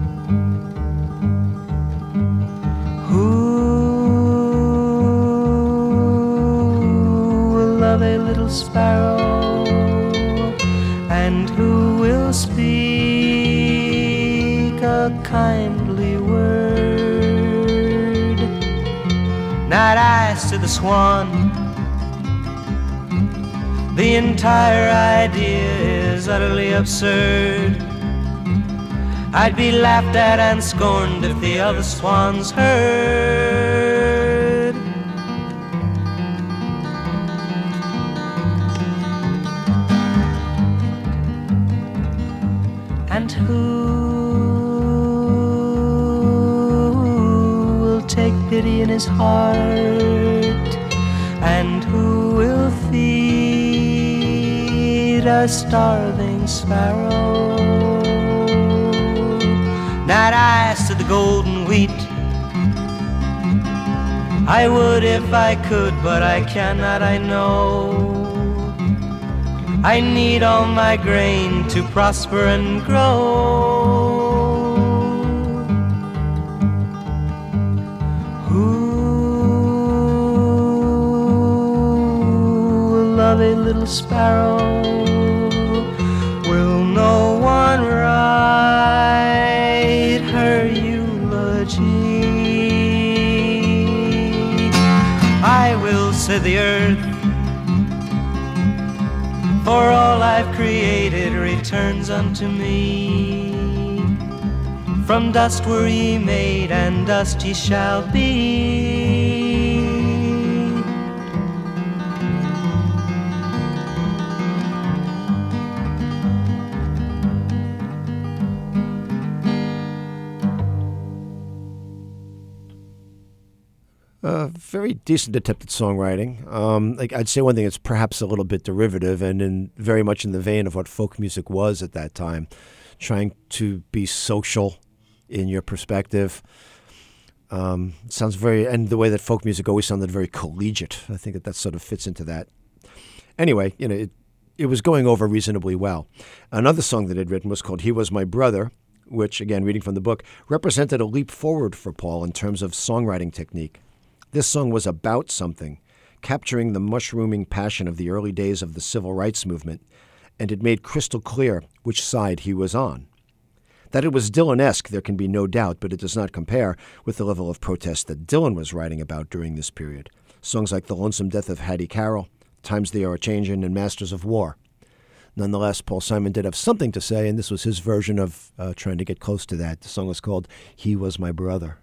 Speaker 6: Ooh, a lovely little sparrow, and who will speak a kindly word? Night eyes to the swan, the entire idea is utterly absurd. I'd be laughed at and scorned if the other swans heard. And who will take pity in his heart? And who will feed a starving sparrow. Night eyes to the golden wheat. I would if I could, but I cannot, I know. I need all my grain to prosper and grow. Of a little sparrow, will no one write her eulogy? I will, said the earth, for all I've created returns unto me. From dust were ye made, and dust ye shall be.
Speaker 1: Very decent attempt at songwriting. I'd say one thing, it's perhaps a little bit derivative and very much in the vein of what folk music was at that time, trying to be social in your perspective. Sounds very, and the way that folk music always sounded very collegiate. I think that sort of fits into that. Anyway, it was going over reasonably well. Another song that I'd written was called He Was My Brother, which, again, reading from the book, represented a leap forward for Paul in terms of songwriting technique. This song was about something, capturing the mushrooming passion of the early days of the civil rights movement, and it made crystal clear which side he was on. That it was Dylan-esque, there can be no doubt, but it does not compare with the level of protest that Dylan was writing about during this period. Songs like The Lonesome Death of Hattie Carroll, Times They Are A-Changin', and Masters of War. Nonetheless, Paul Simon did have something to say, and this was his version of trying to get close to that. The song was called He Was My Brother.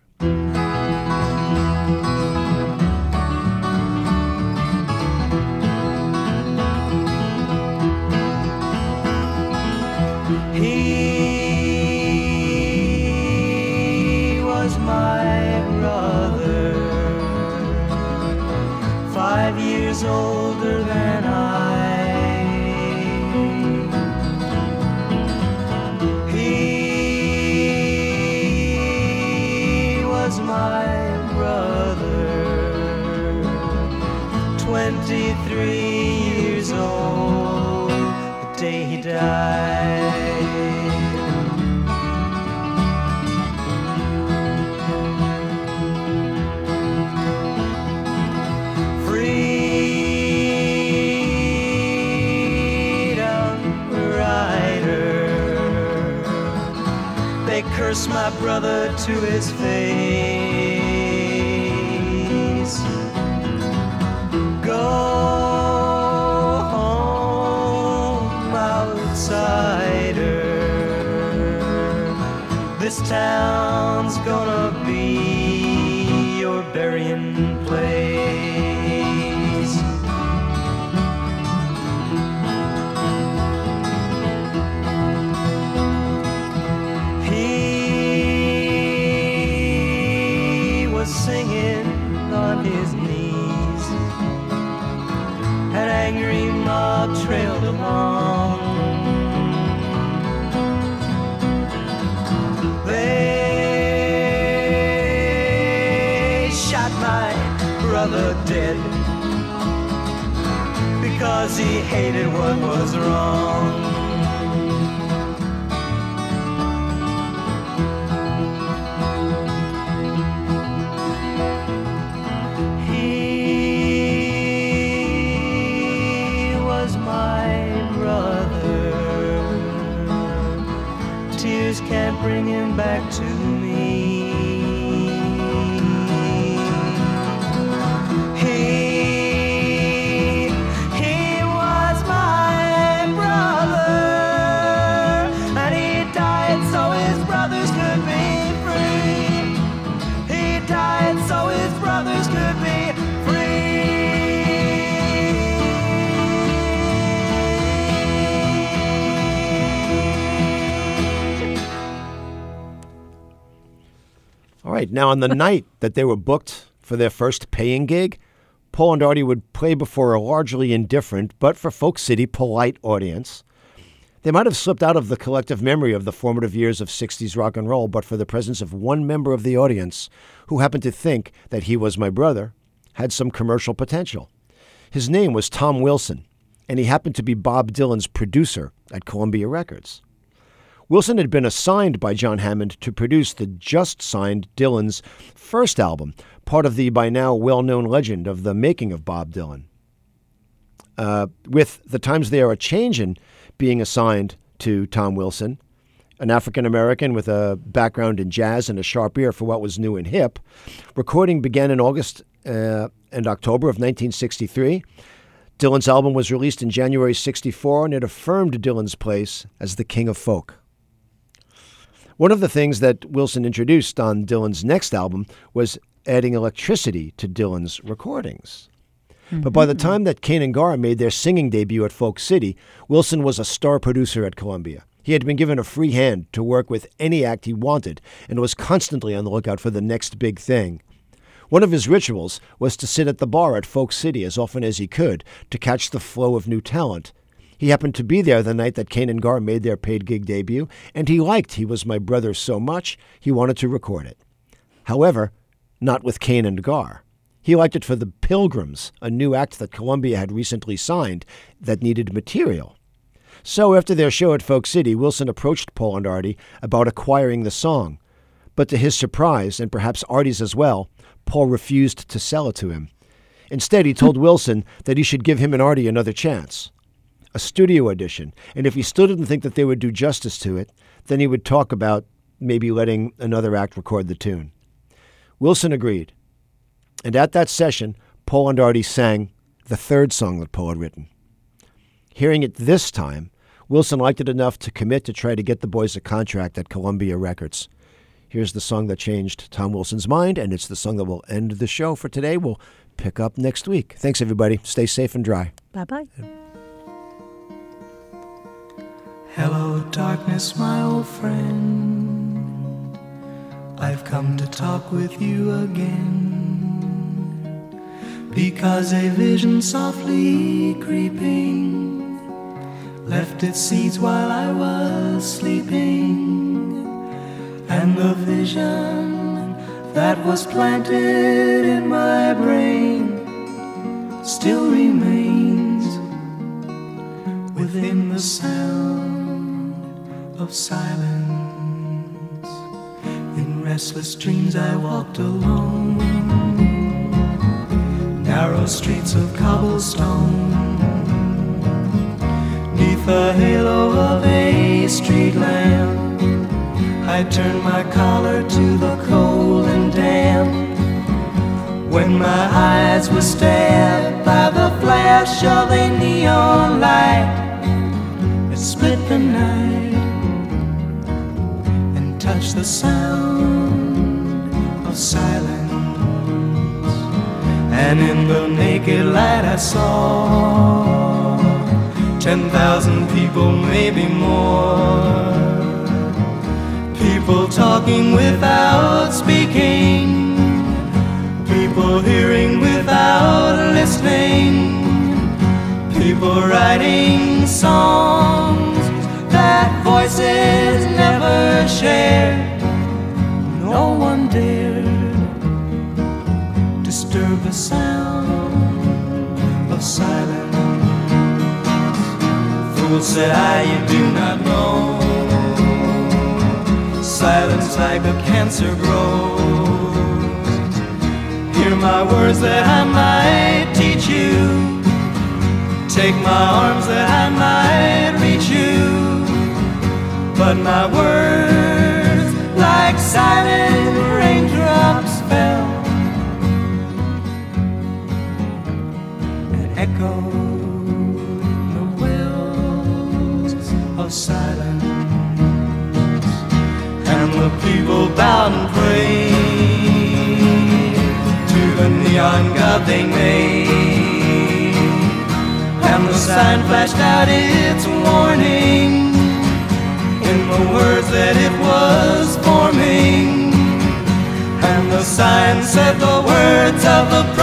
Speaker 6: He was my brother, 5 years older than I. He was my brother, 23 years old, the day he died. Curse my brother to his face. Go home, outsider. This town's gonna be your burying place. Singing on his knees, an angry mob trailed along. They shot my brother dead because he hated what was wrong. Can't bring him back to me. He was my brother, and he died so his brothers could be free. He died so his brothers could be free.
Speaker 1: All right, now on the night that they were booked for their first paying gig, Paul and Artie would play before a largely indifferent, but for Folk City, polite audience. They might have slipped out of the collective memory of the formative years of 60s rock and roll, but for the presence of one member of the audience who happened to think that He Was My Brother had some commercial potential. His name was Tom Wilson, and he happened to be Bob Dylan's producer at Columbia Records. Wilson had been assigned by John Hammond to produce the just-signed Dylan's first album, part of the by now well-known legend of the making of Bob Dylan. With the times they are a-changin' being assigned to Tom Wilson, an African-American with a background in jazz and a sharp ear for what was new and hip, recording began in August and October of 1963. Dylan's album was released in January 64, and it affirmed Dylan's place as the king of folk. One of the things that Wilson introduced on Dylan's next album was adding electricity to Dylan's recordings. But by the time that Kane and Gar made their singing debut at Folk City, Wilson was a star producer at Columbia. He had been given a free hand to work with any act he wanted and was constantly on the lookout for the next big thing. One of his rituals was to sit at the bar at Folk City as often as he could to catch the flow of new talent. He happened to be there the night that Kane and Gar made their paid gig debut, and he liked He Was My Brother so much he wanted to record it. However, not with Kane and Gar. He liked it for the Pilgrims, a new act that Columbia had recently signed that needed material. So after their show at Folk City, Wilson approached Paul and Artie about acquiring the song. But to his surprise, and perhaps Artie's as well, Paul refused to sell it to him. Instead, he told Wilson that he should give him and Artie another chance, a studio edition, and if he still didn't think that they would do justice to it, then he would talk about maybe letting another act record the tune. Wilson agreed. And at that session, Paul and Artie sang the third song that Paul had written. Hearing it this time, Wilson liked it enough to commit to try to get the boys a contract at Columbia Records. Here's the song that changed Tom Wilson's mind, and it's the song that will end the show for today. We'll pick up next week. Thanks, everybody. Stay safe and dry.
Speaker 2: Bye-bye.
Speaker 7: Hello, darkness, my old friend. I've come to talk with you again. Because a vision softly creeping left its seeds while I was sleeping, and the vision that was planted in my brain still remains within the sound of silence. In restless dreams I walked alone, narrow streets of cobblestone, neath the halo of a street lamp. I turned my collar to the cold and damp, when my eyes were stabbed by the flash of a neon light. It split the night and touched the sound of silence. And in the naked light I saw 10,000 people, maybe more. People talking without speaking, people hearing without listening, people writing songs that voices never shared. No one dared disturb the sound of silence. Fool, said I, you do not know, silence like a cancer grows. Hear my words that I might teach you, take my arms that I might reach you, but my words like silent raindrops fell and echoed in the wells of silence. And the people bowed and prayed to the neon god they made, and the sign flashed out its warning in the words that it was forming, and the sign said the words of the